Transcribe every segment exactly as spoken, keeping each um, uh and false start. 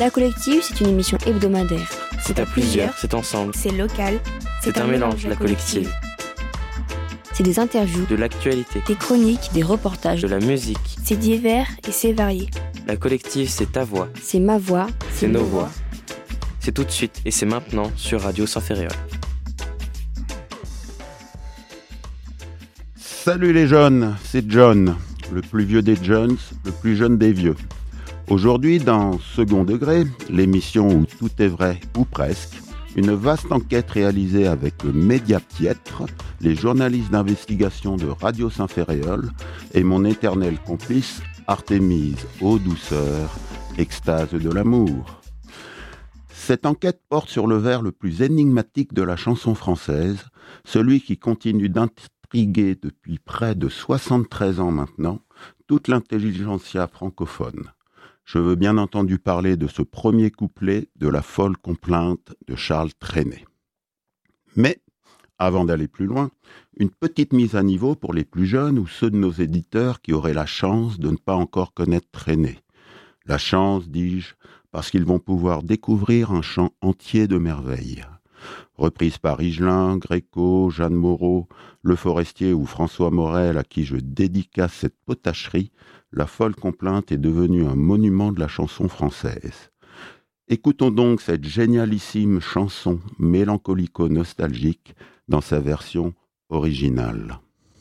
La Collective, c'est une émission hebdomadaire. C'est à plusieurs, c'est ensemble. C'est local. C'est, c'est un, un mélange, la Collective. C'est des interviews, de l'actualité, des chroniques, des reportages, de la musique. C'est divers et c'est varié. La Collective, c'est ta voix. C'est ma voix. C'est, c'est nos voix. voix. C'est tout de suite et c'est maintenant sur Radio Saint-Ferréol. Salut les jeunes, c'est John, le plus vieux des Johns, le plus jeune des vieux. Aujourd'hui, dans Second Degré, l'émission où tout est vrai ou presque, une vaste enquête réalisée avec le Médiapiètre, les journalistes d'investigation de Radio Saint-Ferréol et mon éternel complice Artémise, ô douceur, extase de l'amour. Cette enquête porte sur le vers le plus énigmatique de la chanson française, celui qui continue d'intriguer depuis près de soixante-treize ans maintenant toute l'intelligentsia francophone. Je veux bien entendu parler de ce premier couplet de La folle complainte de Charles Trenet. Mais, avant d'aller plus loin, une petite mise à niveau pour les plus jeunes ou ceux de nos éditeurs qui auraient la chance de ne pas encore connaître Trenet. La chance, dis-je, parce qu'ils vont pouvoir découvrir un chant entier de merveilles. Reprise par Higelin, Gréco, Jeanne Moreau, Le Forestier ou François Morel à qui je dédicace cette potacherie, La folle complainte est devenue un monument de la chanson française. Écoutons donc cette génialissime chanson mélancolico-nostalgique dans sa version originale.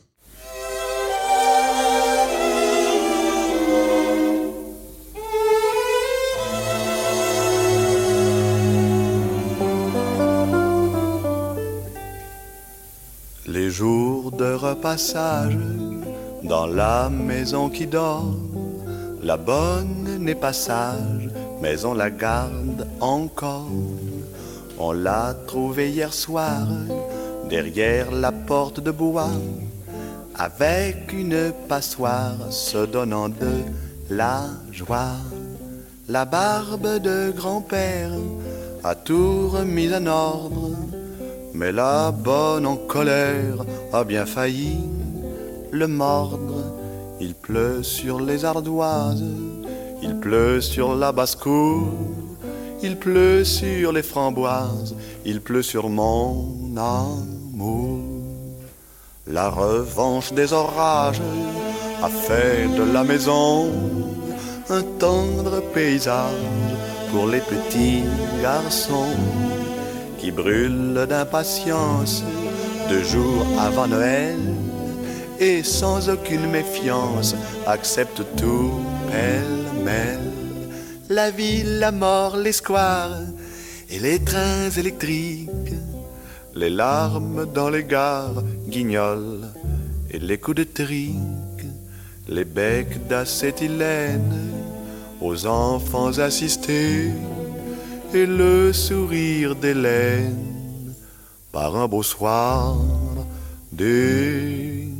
Les jours de repassage dans la maison qui dort, la bonne n'est pas sage, mais on la garde encore. On l'a trouvée hier soir, derrière la porte de bois, avec une passoire se donnant de la joie. La barbe de grand-père a tout remis en ordre, mais la bonne en colère a bien failli le mordre. Il pleut sur les ardoises, il pleut sur la basse-cour, il pleut sur les framboises, il pleut sur mon amour. La revanche des orages a fait de la maison un tendre paysage pour les petits garçons qui brûlent d'impatience deux jours avant Noël et sans aucune méfiance acceptent tout pêle-mêle. La ville, la mort, les squares et les trains électriques, les larmes dans les gares, guignols et les coups de trique, les becs d'acétylène aux enfants assistés et le sourire d'Hélène par un beau soir d'été.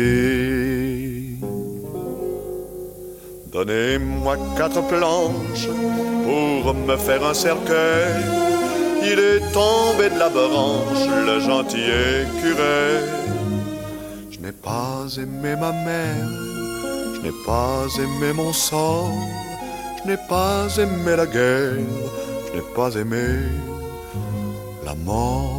Donnez-moi quatre planches pour me faire un cercueil. Il est tombé de la branche, le gentil écureuil. Je n'ai pas aimé ma mère, je n'ai pas aimé mon sort, je n'ai pas aimé la guerre, je n'ai pas aimé la mort.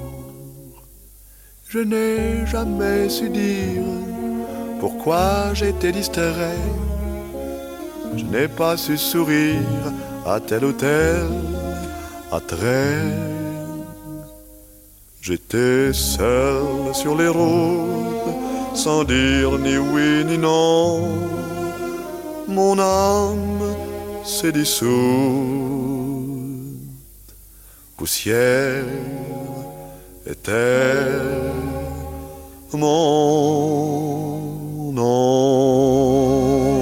Je n'ai jamais su dire pourquoi j'étais distrait. Je n'ai pas su sourire à tel ou tel attrait. J'étais seul sur les routes, sans dire ni oui ni non. Mon âme s'est dissoute, poussière était mon nom.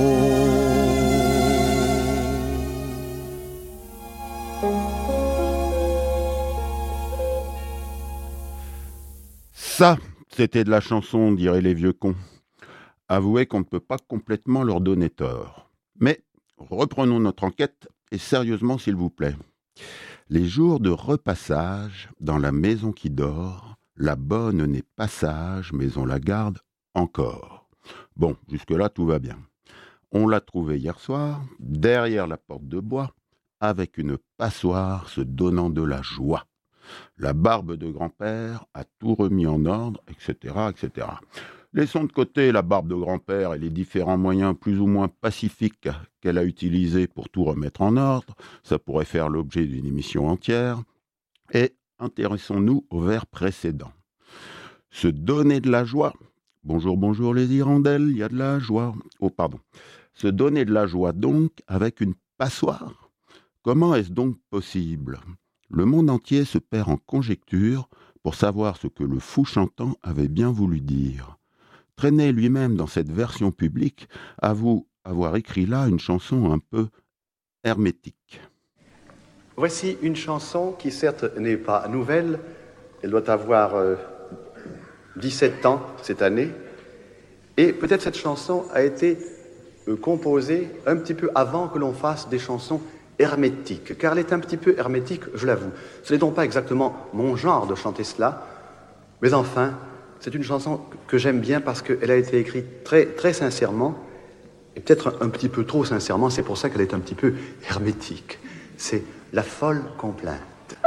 Ça, c'était de la chanson, diraient les vieux cons. Avouez qu'on ne peut pas complètement leur donner tort. Mais reprenons notre enquête, et sérieusement s'il vous plaît. Les jours de repassage dans la maison qui dort, la bonne n'est pas sage, mais on la garde encore. Bon, jusque-là, tout va bien. On l'a trouvée hier soir, derrière la porte de bois, avec une passoire se donnant de la joie. La barbe de grand-père a tout remis en ordre, et cetera, et cetera. Laissons de côté la barbe de grand-père et les différents moyens plus ou moins pacifiques qu'elle a utilisés pour tout remettre en ordre. Ça pourrait faire l'objet d'une émission entière. Et intéressons-nous au vers précédent. Se donner de la joie. Bonjour, bonjour les hirondelles, il y a de la joie. Oh, pardon. Se donner de la joie donc avec une passoire. Comment est-ce donc possible ? Le monde entier se perd en conjectures pour savoir ce que le fou chantant avait bien voulu dire. Trenet lui-même dans cette version publique avoue avoir écrit là une chanson un peu hermétique. Voici une chanson qui certes n'est pas nouvelle, elle doit avoir euh, dix-sept ans cette année, et peut-être cette chanson a été euh, composée un petit peu avant que l'on fasse des chansons hermétiques, car elle est un petit peu hermétique, je l'avoue. Ce n'est donc pas exactement mon genre de chanter cela, mais enfin, c'est une chanson que j'aime bien parce qu'elle a été écrite très, très sincèrement, et peut-être un petit peu trop sincèrement, c'est pour ça qu'elle est un petit peu hermétique. C'est La folle complainte.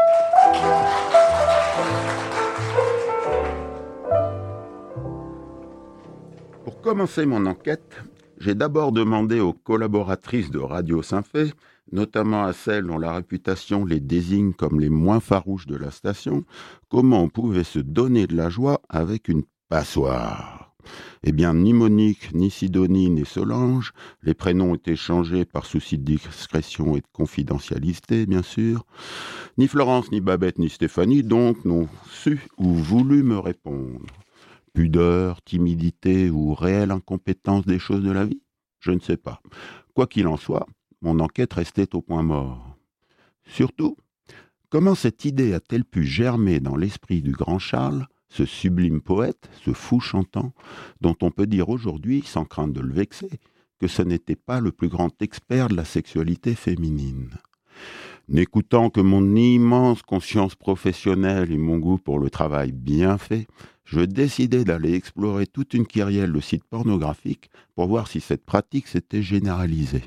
Pour commencer mon enquête, j'ai d'abord demandé aux collaboratrices de Radio Saint-Fé, notamment à celles dont la réputation les désigne comme les moins farouches de la station, comment on pouvait se donner de la joie avec une passoire. Eh bien, ni Monique, ni Sidonie, ni Solange, les prénoms ont été changés par souci de discrétion et de confidentialité, bien sûr, ni Florence, ni Babette, ni Stéphanie, donc, n'ont su ou voulu me répondre. Pudeur, timidité ou réelle incompétence des choses de la vie ? Je ne sais pas. Quoi qu'il en soit, mon enquête restait au point mort. Surtout, comment cette idée a-t-elle pu germer dans l'esprit du grand Charles, ce sublime poète, ce fou chantant, dont on peut dire aujourd'hui, sans crainte de le vexer, que ce n'était pas le plus grand expert de la sexualité féminine. N'écoutant que mon immense conscience professionnelle et mon goût pour le travail bien fait, je décidai d'aller explorer toute une kyrielle de sites pornographiques pour voir si cette pratique s'était généralisée.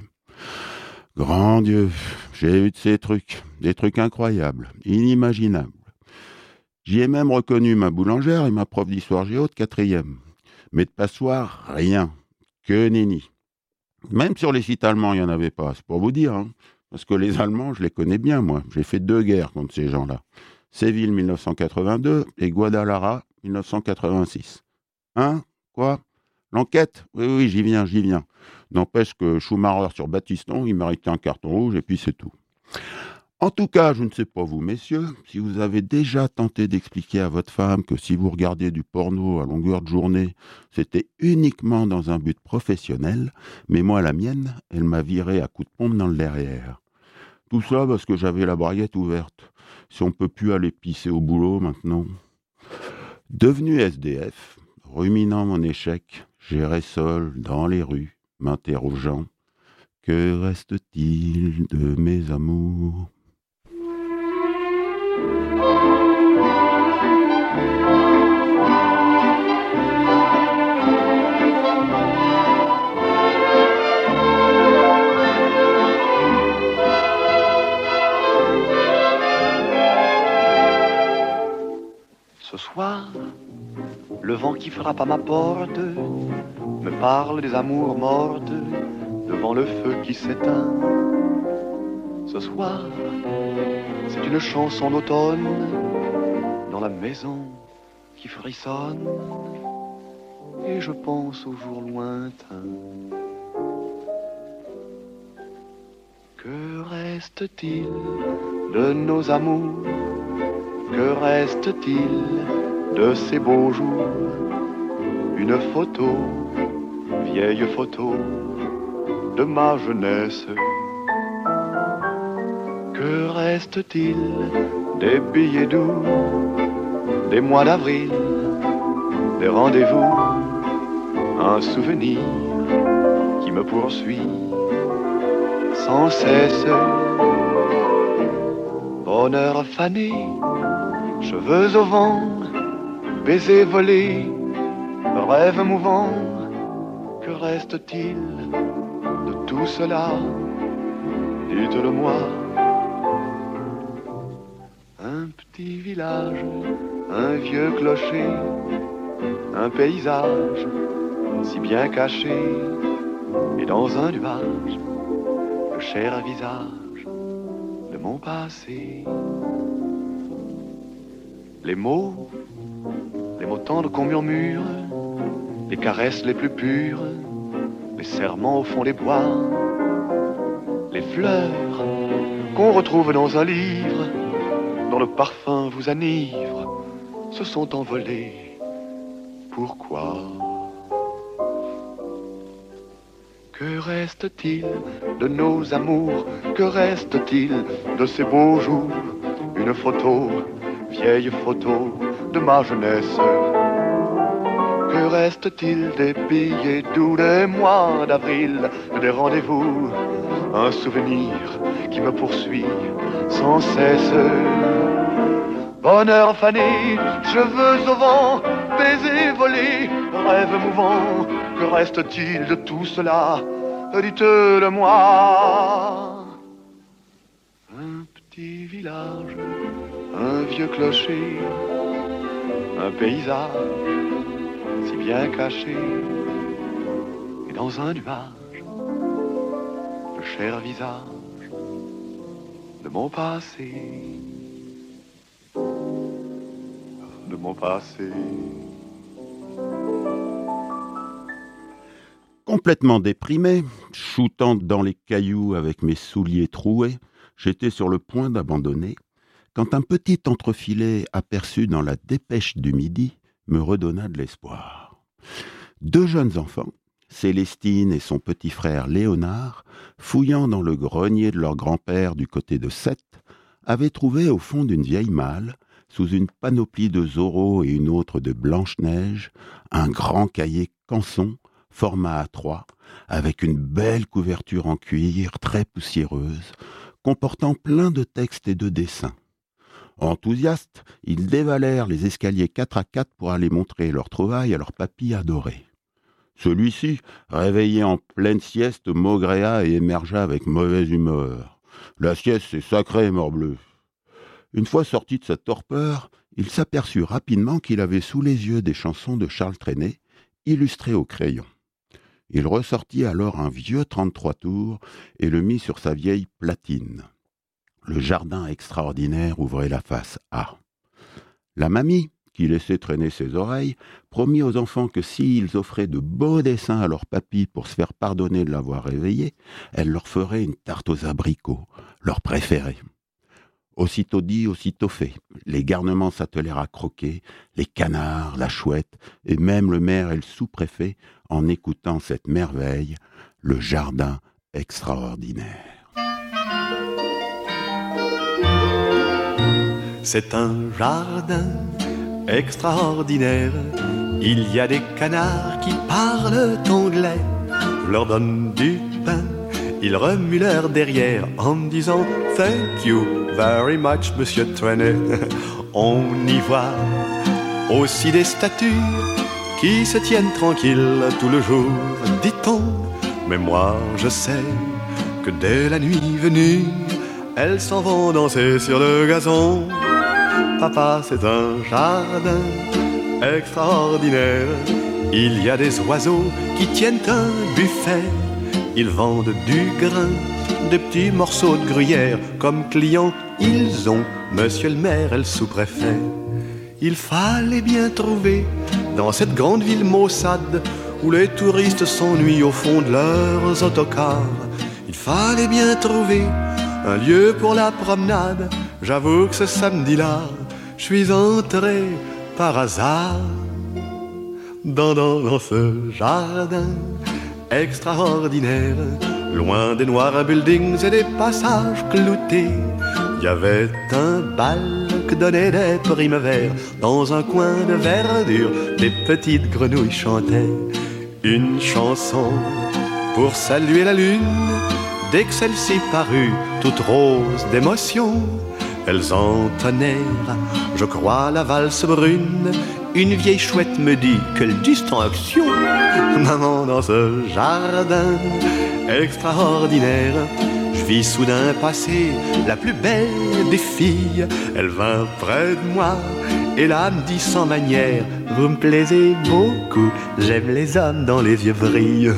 Grand Dieu, j'ai eu de ces trucs, des trucs incroyables, inimaginables. J'y ai même reconnu ma boulangère et ma prof d'histoire géo de quatrième. Mais de passoire, rien, que nenni. Même sur les sites allemands, il n'y en avait pas, c'est pour vous dire, hein, parce que les Allemands, je les connais bien, moi. J'ai fait deux guerres contre ces gens-là. Séville, mille neuf cent quatre-vingt-deux, et Guadalajara, mille neuf cent quatre-vingt-six. Hein ? Quoi ? L'enquête ? Oui, oui, j'y viens, j'y viens. N'empêche que Schumacher sur Battiston, il méritait un carton rouge et puis c'est tout. En tout cas, je ne sais pas vous, messieurs, si vous avez déjà tenté d'expliquer à votre femme que si vous regardiez du porno à longueur de journée, c'était uniquement dans un but professionnel, mais moi, la mienne, elle m'a viré à coups de pompe dans le derrière. Tout ça parce que j'avais la braguette ouverte. Si on ne peut plus aller pisser au boulot maintenant. Devenu S D F, ruminant mon échec, j'errais seul dans les rues, m'interrogeant « Que reste-t-il de mes amours ?» Ce soir, le vent qui frappe à ma porte me parle des amours mortes devant le feu qui s'éteint. Ce soir, c'est une chanson d'automne dans la maison qui frissonne et je pense aux jours lointains. Que reste-t-il de nos amours? Que reste-t-il de ces beaux jours? Une photo, vieille photo de ma jeunesse. Que reste-t-il des billets doux, des mois d'avril, des rendez-vous? Un souvenir qui me poursuit sans cesse. Bonheur fané, cheveux au vent, baisers volés, rêves mouvants. Que reste-t-il de tout cela? Dites-le-moi. petit village, un vieux clocher, un paysage si bien caché, et dans un nuage, le cher visage de mon passé. Les mots, les mots tendres qu'on murmure, les caresses les plus pures, les serments au fond des bois, les fleurs qu'on retrouve dans un livre, dont le parfum vous enivre, se sont envolés. Pourquoi? Que reste-t-il de nos amours? Que reste-t-il de ces beaux jours? Une photo, vieille photo de ma jeunesse. Que reste-t-il des billets doux des mois d'avril, des rendez-vous? Un souvenir qui me poursuit sans cesse. Bonheur fané, cheveux au vent, baisers volés, rêves mouvants. Que reste-t-il de tout cela? Dites-le-moi. Un petit village, un vieux clocher, un paysage si bien caché, et dans un nuage, le cher visage de mon passé, de mon passé. Complètement déprimé, shootant dans les cailloux avec mes souliers troués, j'étais sur le point d'abandonner, quand un petit entrefilet aperçu dans la dépêche du midi me redonna de l'espoir. Deux jeunes enfants, Célestine et son petit frère Léonard, fouillant dans le grenier de leur grand-père du côté de Sète, avaient trouvé au fond d'une vieille malle, sous une panoplie de Zorro et une autre de Blanche-Neige, un grand cahier Canson, format A trois, avec une belle couverture en cuir très poussiéreuse, comportant plein de textes et de dessins. Enthousiastes, ils dévalèrent les escaliers quatre à quatre pour aller montrer leur trouvaille à leur papy adoré. Celui-ci, réveillé en pleine sieste, maugréa et émergea avec mauvaise humeur. « La sieste, c'est sacré, morbleu !» Une fois sorti de sa torpeur, il s'aperçut rapidement qu'il avait sous les yeux des chansons de Charles Trenet, illustrées au crayon. Il ressortit alors un vieux trente-trois tours et le mit sur sa vieille platine. Le jardin extraordinaire ouvrait la face A. La mamie, qui laissait traîner ses oreilles, promit aux enfants que s'ils offraient de beaux dessins à leur papy pour se faire pardonner de l'avoir réveillé, elle leur ferait une tarte aux abricots, leur préférée. Aussitôt dit, aussitôt fait. Les garnements s'attelèrent à croquer, les canards, la chouette, et même le maire et le sous-préfet, en écoutant cette merveille, le jardin extraordinaire. C'est un jardin extraordinaire. Il y a des canards qui parlent anglais. Je leur donne du pain, ils remuent leur derrière en me disant « Thank you very much, Monsieur Trenet ». On y voit aussi des statues qui se tiennent tranquilles tout le jour, dit-on. Mais moi je sais que dès la nuit venue, elles s'en vont danser sur le gazon. Papa, c'est un jardin extraordinaire. Il y a des oiseaux qui tiennent un buffet. Ils vendent du grain, des petits morceaux de gruyère. Comme clients, ils ont monsieur le maire et le sous-préfet. Il fallait bien trouver dans cette grande ville maussade où les touristes s'ennuient au fond de leurs autocars. Il fallait bien trouver un lieu pour la promenade. J'avoue que ce samedi-là, je suis entré par hasard dans, dans, dans ce jardin extraordinaire. Loin des noirs buildings et des passages cloutés, il y avait un bal que donnaient des primevères. Dans un coin de verdure, des petites grenouilles chantaient une chanson pour saluer la lune. Dès que celle-ci parut, toute rose d'émotion, elles entonnèrent, je crois, la valse brune. Une vieille chouette me dit, quelle distinction! Maman, dans ce jardin extraordinaire, je je vis soudain passer la plus belle des filles. Elle vint près de moi et là me dit sans manière: vous me plaisez beaucoup, j'aime les hommes dont les yeux brillent.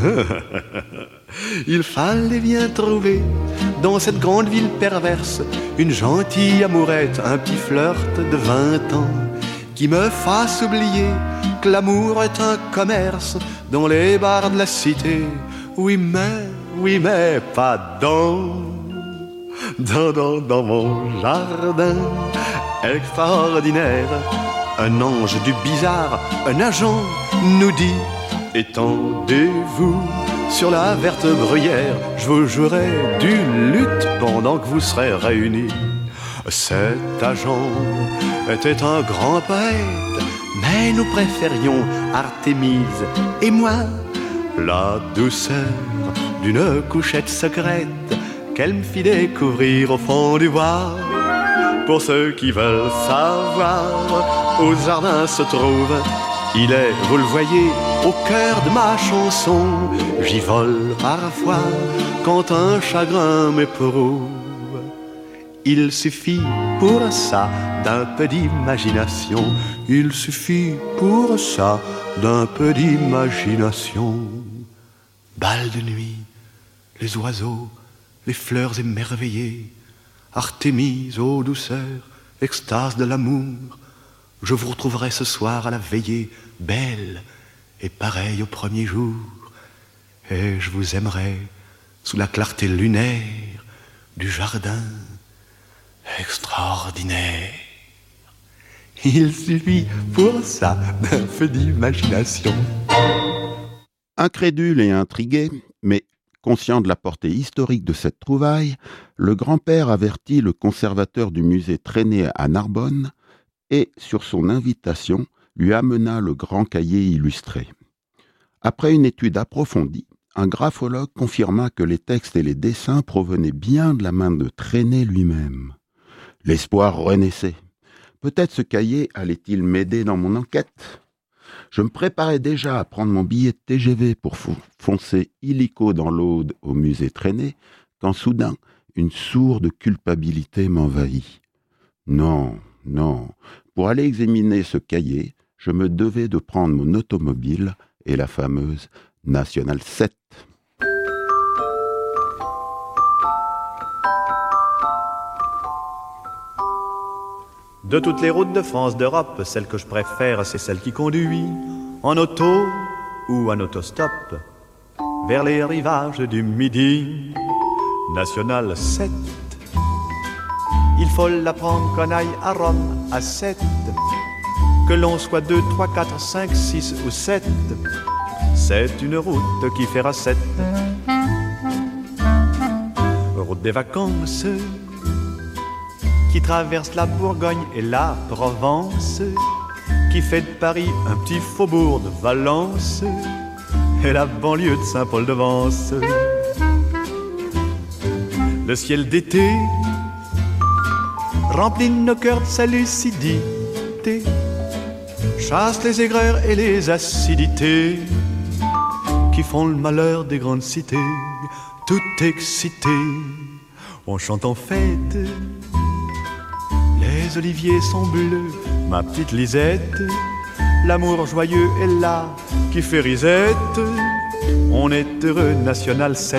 Il fallait bien trouver dans cette grande ville perverse une gentille amourette, un petit flirt de vingt ans qui me fasse oublier que l'amour est un commerce dans les bars de la cité. Oui mais, oui mais pas dans, dans, dans, dans mon jardin extraordinaire. Un ange du bizarre, un agent nous dit: étendez-vous sur la verte bruyère, je vous jouerai d'une lutte pendant que vous serez réunis. Cet agent était un grand poète, mais nous préférions Artémise et moi la douceur d'une couchette secrète qu'elle me fit découvrir au fond du bois. Pour ceux qui veulent savoir où ce jardin se trouve, il est, vous le voyez, au cœur de ma chanson. J'y vole parfois quand un chagrin m'éprouve. Il suffit pour ça d'un peu d'imagination. Il suffit pour ça d'un peu d'imagination. Bal de nuit, les oiseaux, les fleurs émerveillées, Artémise, ô douceur, extase de l'amour. Je vous retrouverai ce soir à la veillée, belle et pareille au premier jour. Et je vous aimerai sous la clarté lunaire du jardin extraordinaire. Il suffit pour ça d'un peu d'imagination. Incrédule et intrigué, mais conscient de la portée historique de cette trouvaille, le grand-père avertit le conservateur du musée Trenet à Narbonne et, sur son invitation, lui amena le grand cahier illustré. Après une étude approfondie, un graphologue confirma que les textes et les dessins provenaient bien de la main de Trenet lui-même. L'espoir renaissait. Peut-être ce cahier allait-il m'aider dans mon enquête ? Je me préparais déjà à prendre mon billet de T G V pour foncer illico dans l'Aude au musée Trenet, quand soudain, une sourde culpabilité m'envahit. Non, non, pour aller examiner ce cahier, je me devais de prendre mon automobile et la fameuse Nationale sept. De toutes les routes de France, d'Europe, celle que je préfère, c'est celle qui conduit en auto ou en autostop vers les rivages du Midi. Nationale sept. Il faut la prendre qu'on aille à Rome à sept. Que l'on soit deux, trois, quatre, cinq, six ou sept. C'est une route qui fera sept. Route des vacances qui traverse la Bourgogne et la Provence, qui fait de Paris un petit faubourg de Valence et la banlieue de Saint-Paul-de-Vence. Le ciel d'été remplit nos cœurs de sa lucidité, chasse les aigreurs et les acidités qui font le malheur des grandes cités. Tout excité, on chante en fête. Les oliviers sont bleus, ma petite Lisette. L'amour joyeux est là, qui fait risette. On est heureux, National sept.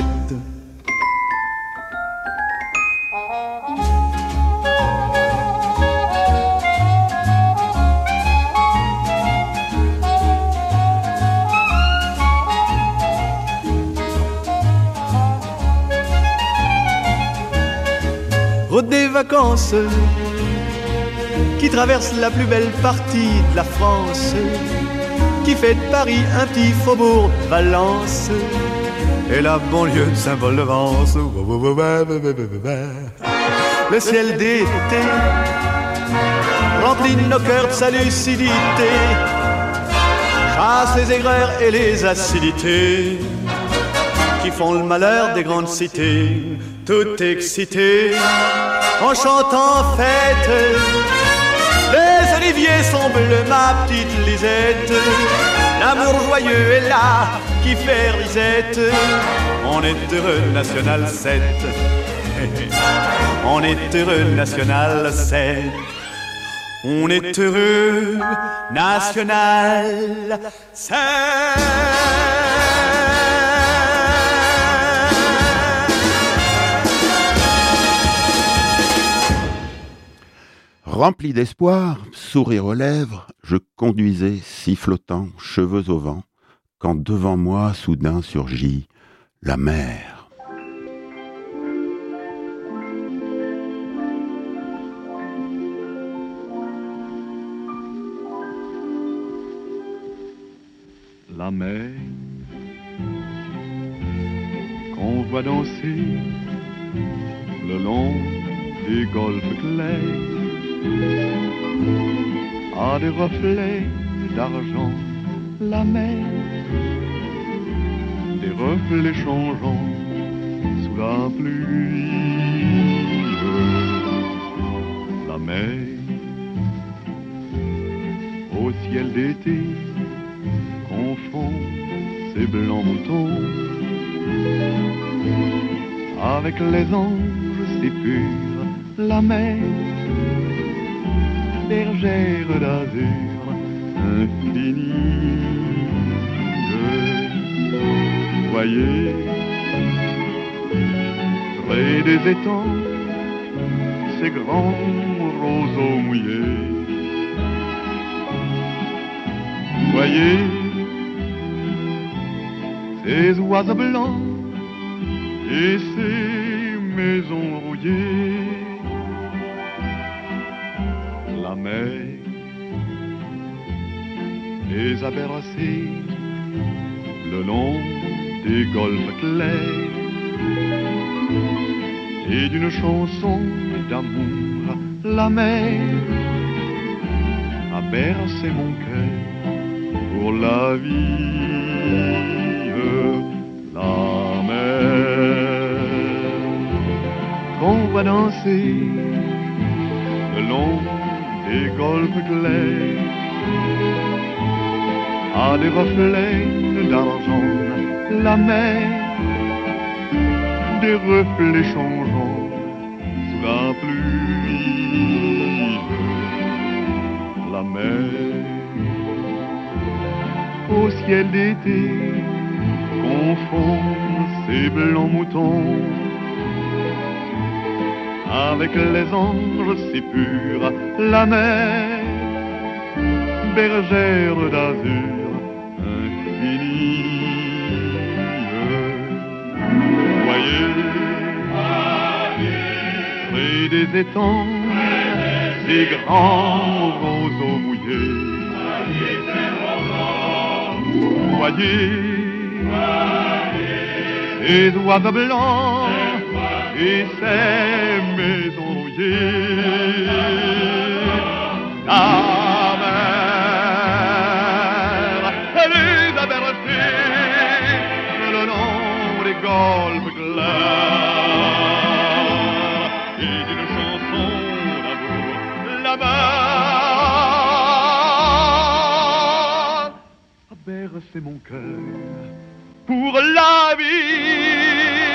Route des vacances qui traverse la plus belle partie de la France, qui fait de Paris un petit faubourg de Valence et la banlieue de Saint-Paul-de-Vence. Le ciel d'été remplit nos cœurs de sa lucidité, chasse les aigreurs et les acidités qui font le malheur des grandes cités. Tout excité, en chantant fête. Les oliviers sont bleus, ma petite Lisette. L'amour joyeux est là, qui fait risette. On est heureux, National sept. On est heureux, national, c'est. On est heureux, national, c'est. Rempli d'espoir, sourire aux lèvres, je conduisais, sifflotant, cheveux au vent, quand devant moi soudain surgit la mer. La mer qu'on voit danser le long des golfes clairs a des reflets d'argent, la mer, des reflets changeants sous la pluie. La mer au ciel d'été confond ses blancs moutons avec les anges si purs, la mer, bergère d'azur infinie. Voyez, près des étangs, ces grands roseaux mouillés. Voyez, ces oiseaux blancs et ces maisons rouillées. La mer les a bercés le long des golfes clairs et d'une chanson d'amour. La mer a bercé mon cœur pour la vie. La mer qu'on voit danser le long des golfes clairs a des reflets d'argent, la mer, des reflets changeants sous la pluie. La mer au ciel d'été confond ses blancs moutons avec les anges si purs, la mer, bergère d'azur infinie. Voyez, près des étangs, ces grands roseaux mouillés. Voyez, ces oiseaux blancs et ces maisons rouillées. La mer, elle les a bercés le long des golfes clairs et d'une chanson d'amour. La mer a bercé mon cœur pour la vie.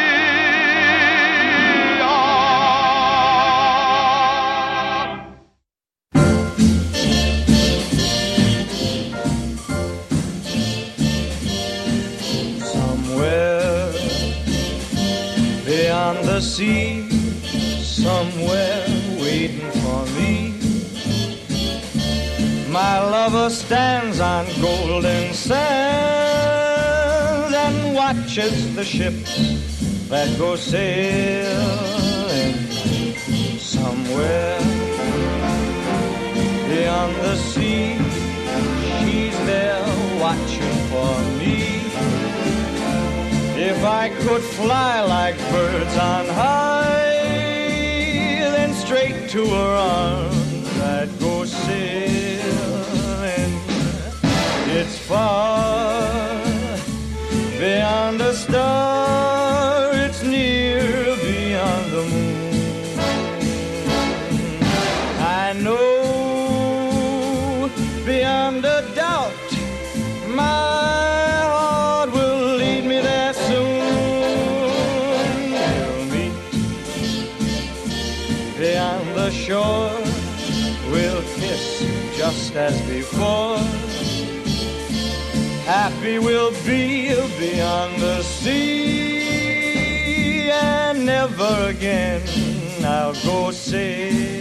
The sea, somewhere waiting for me. My lover stands on golden sands and watches the ships that go sailing. Somewhere beyond the sea, she's there watching for me. If I could fly like birds on high, then straight to her arms I'd go sailing. It's far beyond a star, it's near beyond the moon. I know beyond a doubt my the shore, we'll kiss just as before. Happy we'll be beyond the sea, and never again I'll go sailing.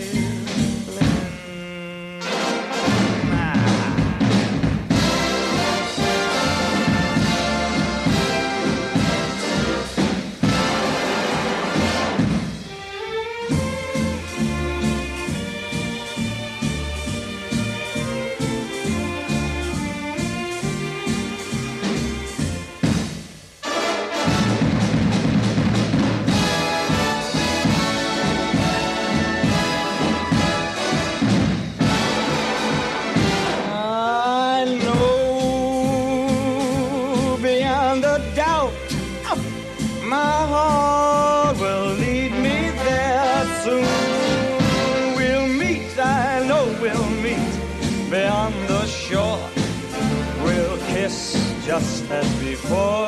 Just as before,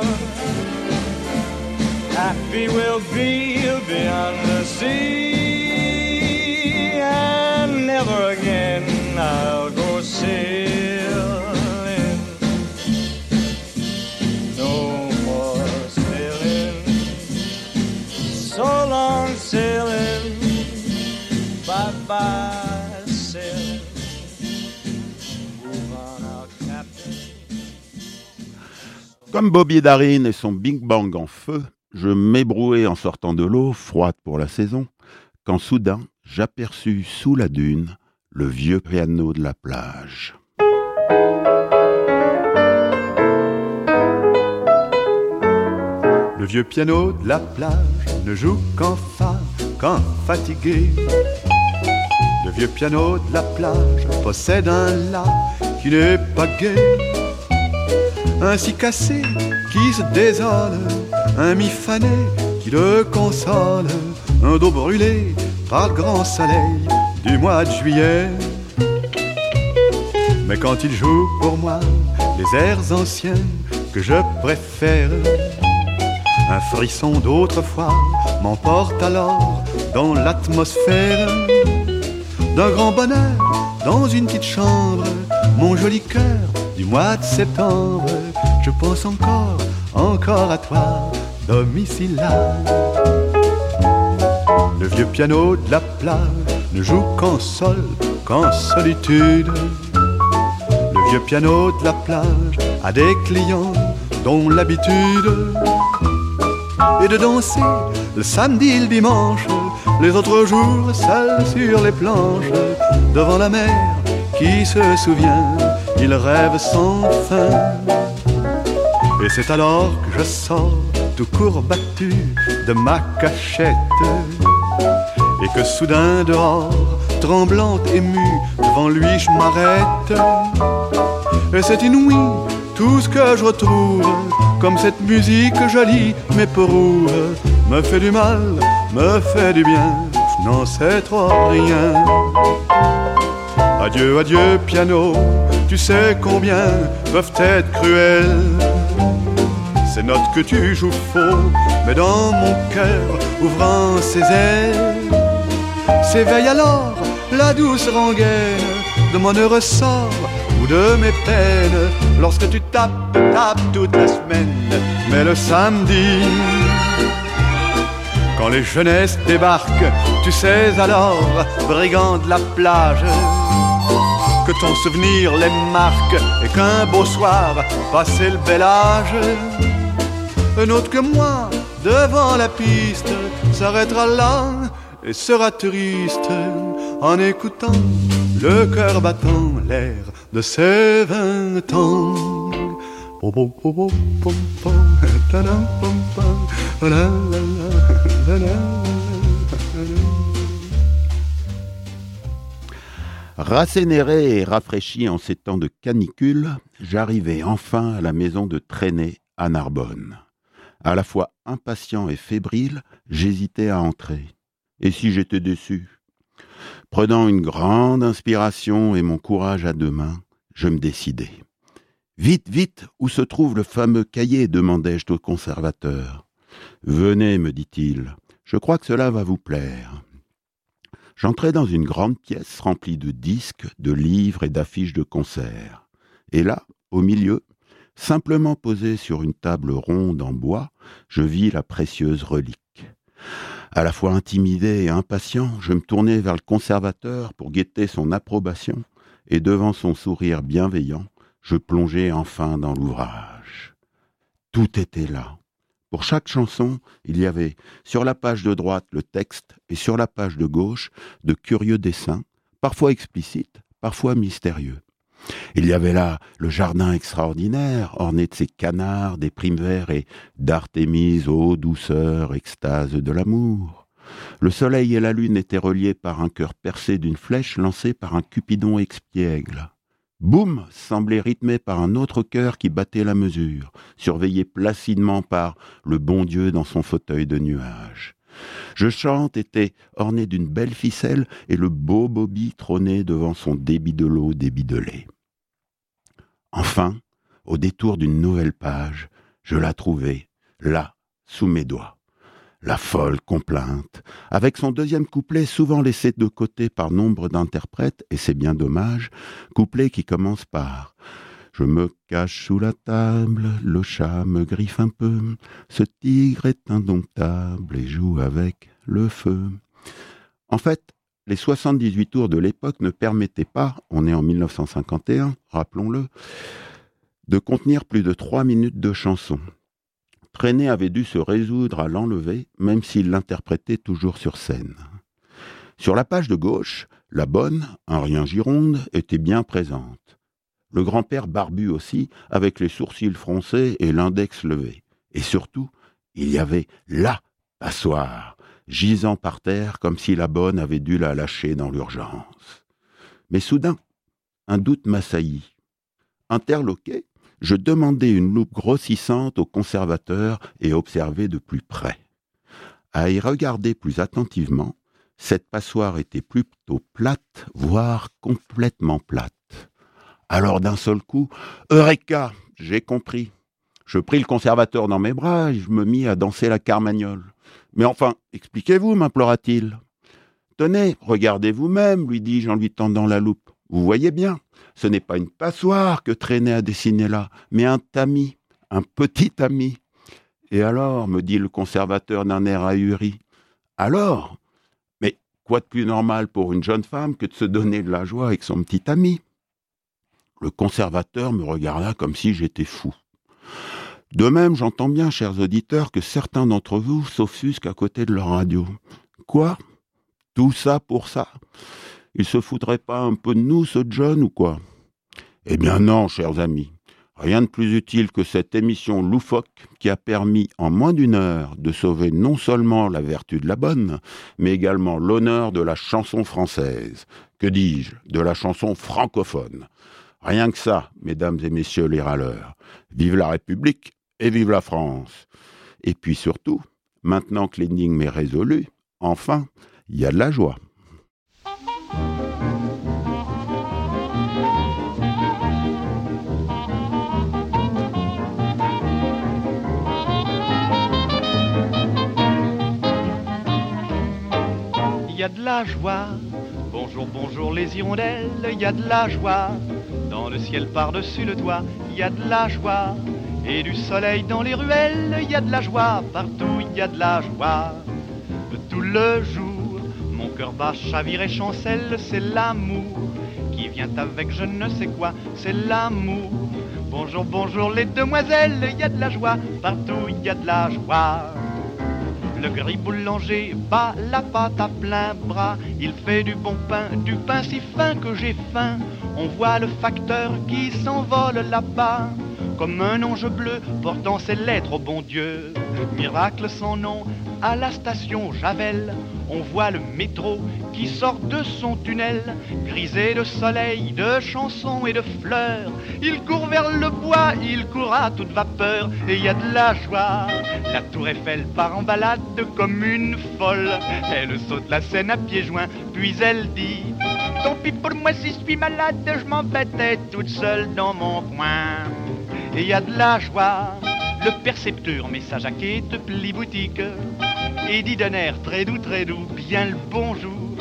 happy we'll be beyond the sea, and never again I'll go sailing. No more sailing, so long sailing, bye bye sailing. Move on our captain. Comme Bobby Darin et son Big Bang en feu, je m'ébrouais en sortant de l'eau, froide pour la saison, quand soudain j'aperçus sous la dune le vieux piano de la plage. Le vieux piano de la plage ne joue qu'en fa, qu'en fatigué. Le vieux piano de la plage possède un la qui n'est pas gai. Un si cassé qui se désole, un mi fané qui le console, un dos brûlé par le grand soleil du mois de juillet. Mais quand il joue pour moi les airs anciens que je préfère, un frisson d'autrefois m'emporte alors dans l'atmosphère d'un grand bonheur dans une petite chambre, mon joli cœur du mois de septembre. Je pense encore, encore à toi, domicile là. Le vieux piano de la plage ne joue qu'en sol, qu'en solitude. Le vieux piano de la plage a des clients dont l'habitude est de danser le samedi et le dimanche, les autres jours seuls sur les planches, devant la mer qui se souvient, il rêve sans fin. Et c'est alors que je sors tout courbattu de ma cachette, et que soudain dehors, tremblante, émue, devant lui je m'arrête. Et c'est inouï tout ce que je retrouve, comme cette musique jolie mais pour me fait du mal, me fait du bien, je n'en sais trop rien. Adieu, adieu piano, tu sais combien peuvent être cruelles ces notes que tu joues faux, mais dans mon cœur ouvrant ses ailes, s'éveille alors la douce rengaine de mon heureux sort ou de mes peines, lorsque tu tapes, tapes toute la semaine, mais le samedi, quand les jeunesses débarquent, tu sais alors, brigand de la plage, que ton souvenir les marque et qu'un beau soir, passé le bel âge, un autre que moi, devant la piste, s'arrêtera là et sera triste en écoutant le cœur battant l'air de ses vingt ans. Rassénéré et rafraîchi en ces temps de canicule, j'arrivais enfin à la maison de traînée à Narbonne. À la fois impatient et fébrile, j'hésitais à entrer. Et si j'étais déçu ? Prenant une grande inspiration et mon courage à deux mains, je me décidai. « Vite, vite, où se trouve le fameux cahier ?» demandai-je au conservateur. « Venez, me dit-il, je crois que cela va vous plaire. » J'entrais dans une grande pièce remplie de disques, de livres et d'affiches de concerts. Et là, au milieu, simplement posée sur une table ronde en bois, je vis la précieuse relique. À la fois intimidé et impatient, je me tournai vers le conservateur pour guetter son approbation, et devant son sourire bienveillant, je plongeai enfin dans l'ouvrage. Tout était là. Pour chaque chanson, il y avait sur la page de droite le texte et sur la page de gauche de curieux dessins, parfois explicites, parfois mystérieux. Il y avait là le jardin extraordinaire, orné de ces canards, des primes verts et d'Artémise, ô douceur, extase de l'amour. Le soleil et la lune étaient reliés par un cœur percé d'une flèche lancée par un cupidon expiègle. Boum semblait rythmé par un autre cœur qui battait la mesure, surveillé placidement par le bon Dieu dans son fauteuil de nuages. Je chante était orné d'une belle ficelle et le beau Bobby trônait devant son débit de l'eau débidelé. Enfin, au détour d'une nouvelle page, je la trouvai, là, sous mes doigts. La folle complainte, avec son deuxième couplet souvent laissé de côté par nombre d'interprètes, et c'est bien dommage, couplet qui commence par « Je me cache sous la table, le chat me griffe un peu, ce tigre est indomptable et joue avec le feu. » En fait, les soixante-dix-huit tours de l'époque ne permettaient pas, on est en mille neuf cent cinquante et un, rappelons-le, de contenir plus de trois minutes de chanson. Trenet avait dû se résoudre à l'enlever, même s'il l'interprétait toujours sur scène. Sur la page de gauche, la bonne, un rien Gironde, était bien présente. Le grand-père barbu aussi, avec les sourcils froncés et l'index levé. Et surtout, il y avait la passoire, gisant par terre comme si la bonne avait dû la lâcher dans l'urgence. Mais soudain, un doute m'assaillit. Interloqué, je demandai une loupe grossissante au conservateur et observai de plus près. À y regarder plus attentivement, cette passoire était plutôt plate, voire complètement plate. Alors d'un seul coup, Eureka, j'ai compris. Je pris le conservateur dans mes bras et je me mis à danser la carmagnole. Mais enfin, expliquez-vous, m'implora-t-il. Tenez, regardez vous-même, lui dis-je en lui tendant la loupe. Vous voyez bien, ce n'est pas une passoire que Trenet a dessinée là, mais un tamis, un petit tamis. Et alors, me dit le conservateur d'un air ahuri, alors, mais quoi de plus normal pour une jeune femme que de se donner de la joie avec son petit tamis? Le conservateur me regarda comme si j'étais fou. De même, j'entends bien, chers auditeurs, que certains d'entre vous s'offusquent à côté de leur radio. Quoi? Tout ça pour ça? Il se foutrait pas un peu de nous, ce John, ou quoi? Eh bien non, chers amis. Rien de plus utile que cette émission loufoque qui a permis en moins d'une heure de sauver non seulement la vertu de la bonne, mais également l'honneur de la chanson française. Que dis-je? De la chanson francophone. Rien que ça, mesdames et messieurs les râleurs. Vive la République et vive la France. Et puis surtout, maintenant que l'énigme est résolue, enfin, il y a de la joie. Il y a de la joie, bonjour, bonjour les hirondelles, il y a de la joie, dans le ciel par-dessus le toit, il y a de la joie, et du soleil dans les ruelles, il y a de la joie, partout il y a de la joie. Tout le jour, mon cœur bat, chavire et chancelle, c'est l'amour qui vient avec je ne sais quoi, c'est l'amour. Bonjour, bonjour les demoiselles, il y a de la joie, partout il y a de la joie. Le gris boulanger bat la pâte à plein bras. Il fait du bon pain, du pain si fin que j'ai faim. On voit le facteur qui s'envole là-bas, comme un ange bleu portant ses lettres au bon Dieu. Miracle sans nom à la station Javel. On voit le métro qui sort de son tunnel, grisé de soleil, de chansons et de fleurs. Il court vers le bois, il court à toute vapeur, et il y a de la joie. La tour Eiffel part en balade comme une folle. Elle saute la Seine à pieds joints, puis elle dit: tant pis pour moi si je suis malade, je m'embêtais toute seule dans mon coin. Et il y a de la joie. Le percepteur met sa jaquette pli boutique et dit d'un air très doux, très doux, bien le bonjour.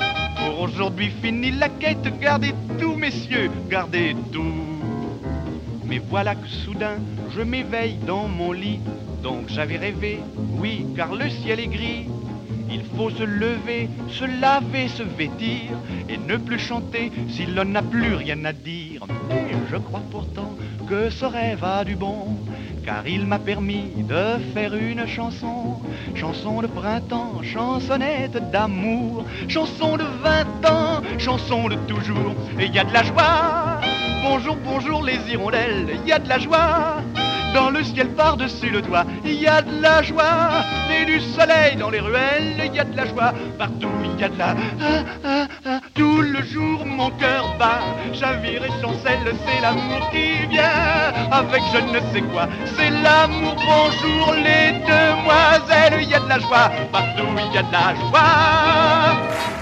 Pour aujourd'hui fini la quête, gardez tout messieurs, gardez tout. Mais voilà que soudain je m'éveille dans mon lit. Donc j'avais rêvé, oui, car le ciel est gris. Il faut se lever, se laver, se vêtir et ne plus chanter si l'on n'a plus rien à dire. Mais je crois pourtant que ce rêve a du bon, car il m'a permis de faire une chanson. Chanson de printemps, chansonnette d'amour, chanson de vingt ans, chanson de toujours. Et il y a de la joie, bonjour, bonjour les hirondelles, il y a de la joie. Dans le ciel par-dessus le toit, il y a de la joie. Et du soleil dans les ruelles, il y a de la joie. Partout, il y a de la... Ah, ah, ah. Tout le jour, mon cœur bat. Chavire et chancelle, c'est l'amour qui vient avec je ne sais quoi. C'est l'amour, bonjour les demoiselles. Il y a de la joie, partout, il y a de la joie.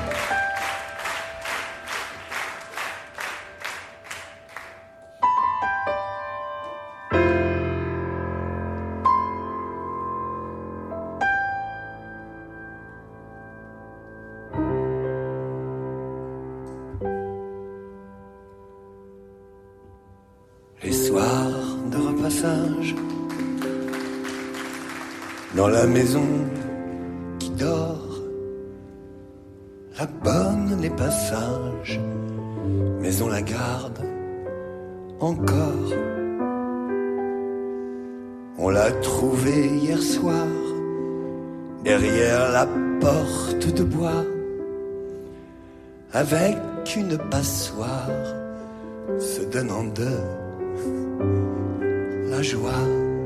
Les soirs de repassage dans la maison qui dort, la bonne n'est pas sage, mais on la garde encore. On l'a trouvée hier soir derrière la porte de bois avec une passoire se donnant de la joie.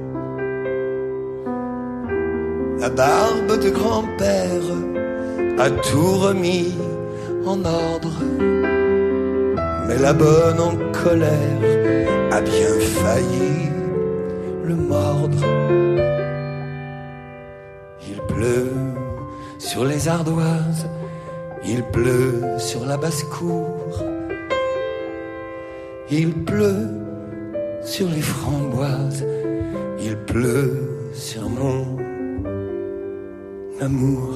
La barbe de grand-père a tout remis en ordre, mais la bonne en colère a bien failli le mordre. Il pleut sur les ardoises, il pleut sur la basse-cour, il pleut sur les framboises, il pleut sur mon amour.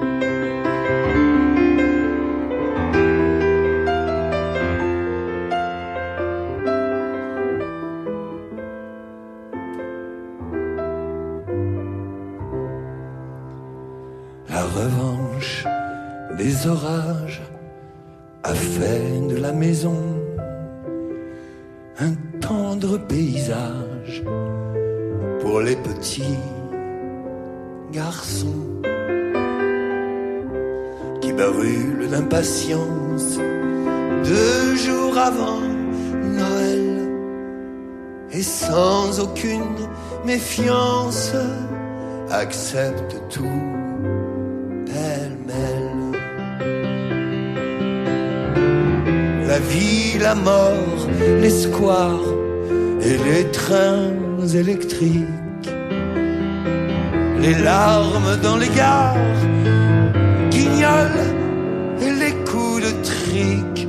La revanche des orages a fait de la maison un tendre paysage pour les petits garçons qui brûlent d'impatience deux jours avant Noël et sans aucune méfiance acceptent tout pêle-mêle. La vie, la mort, les squares et les trains électriques, les larmes dans les gares, guignols et les coups de trique,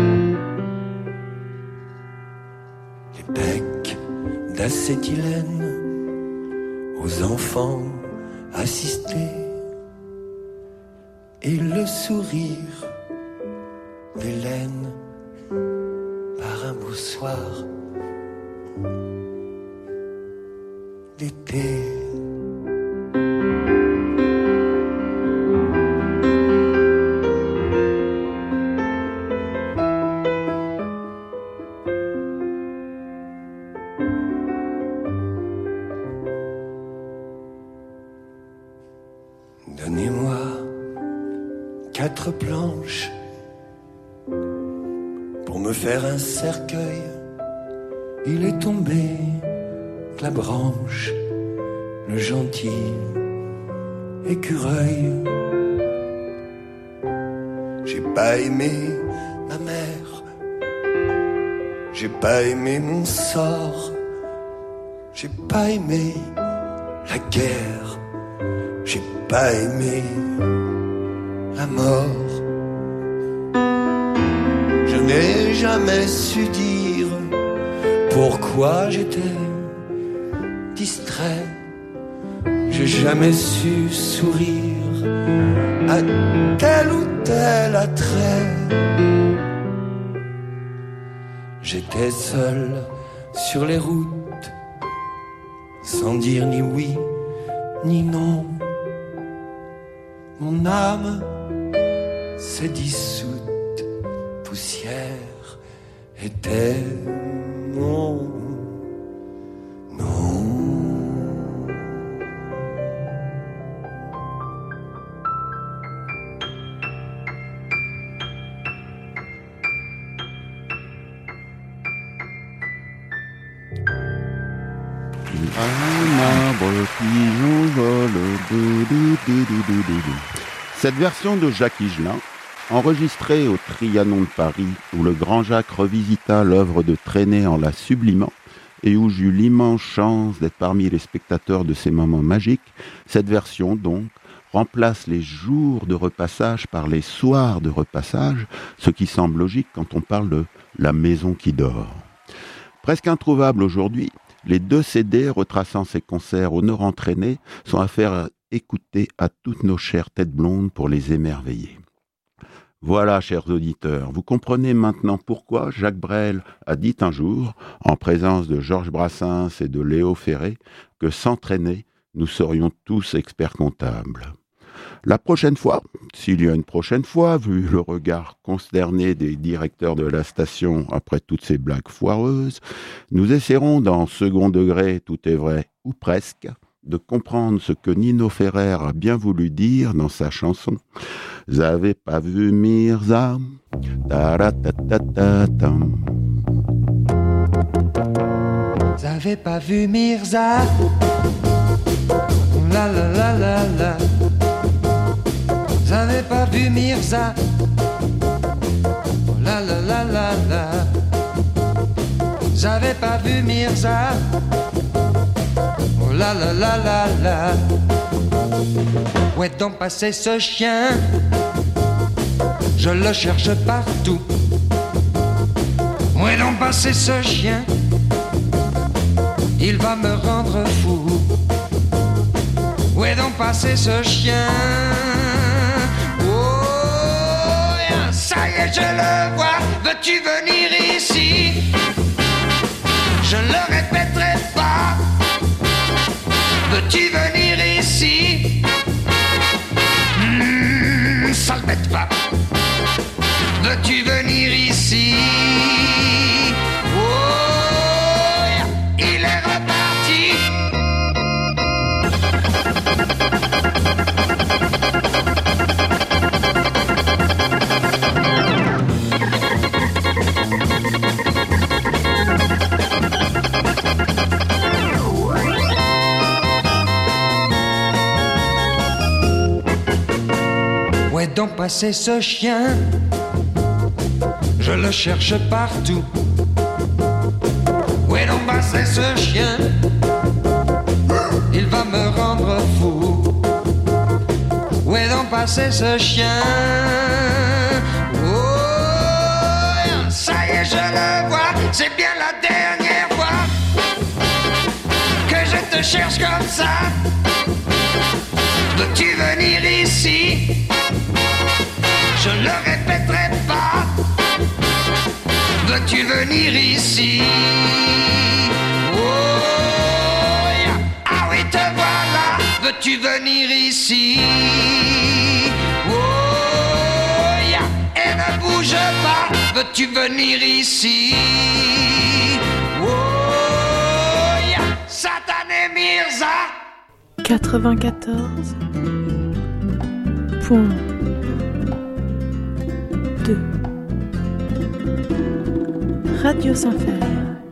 les becs d'acétylène aux enfants assistés et le sourire d'Hélène par un beau soir d'été. Donnez-moi quatre planches pour me faire un cercueil. Il est tombé de la branche, le gentil écureuil. J'ai pas aimé ma mère, j'ai pas aimé mon sort, j'ai pas aimé la guerre, j'ai pas aimé la mort. Je n'ai jamais su dire pourquoi j'étais distrait. J'ai jamais su sourire à tel ou tel attrait. J'étais seul sur les routes, sans dire ni oui ni non. Mon âme s'est dissoute, poussière était mon nom. Cette version de Jacques Higelin, enregistrée au Trianon de Paris, où le grand Jacques revisita l'œuvre de Trenet en la sublimant, et où j'eus l'immense chance d'être parmi les spectateurs de ces moments magiques, cette version, donc, remplace les jours de repassage par les soirs de repassage, ce qui semble logique quand on parle de la maison qui dort. Presque introuvable aujourd'hui, les deux C D retraçant ces concerts honorant Trenet sont à faire écouter à toutes nos chères têtes blondes pour les émerveiller. Voilà, chers auditeurs, vous comprenez maintenant pourquoi Jacques Brel a dit un jour, en présence de Georges Brassens et de Léo Ferré, que sans Trenet, nous serions tous experts comptables. La prochaine fois, s'il y a une prochaine fois, vu le regard consterné des directeurs de la station après toutes ces blagues foireuses, nous essaierons dans Second Degré, tout est vrai, ou presque, de comprendre ce que Nino Ferrer a bien voulu dire dans sa chanson « J'avais pas vu Mirza ». J'avais pas vu Mirza. La la la la la. J'avais pas vu Mirza. La la la la la. J'avais pas vu Mirza. La la la la la. Où est donc passé ce chien? Je le cherche partout. Où est donc passé ce chien? Il va me rendre fou. Où est donc passé ce chien? Oh, ça y est, je le vois. Veux-tu venir ici? Je ne le répéterai pas. Veux-tu venir ici? Mmh, ça le bête pas. Veux-tu venir ici? Oh, il est reparti. Où est donc passé ce chien? Je le cherche partout. Où est donc passé ce chien? Il va me rendre fou. Où est donc passé ce chien? Oh, ça y est, je le vois. C'est bien la dernière fois que je te cherche comme ça. Veux-tu venir ici? Je ne le répéterai pas. Veux-tu venir ici? Oh, yeah. Ah oui, te voilà. Veux-tu venir ici? Oh, yeah. Et ne bouge pas. Veux-tu venir ici? Oh, yeah. Satané Mirza. quatre-vingt-quatorze point deux Radio Saint-Ferréol.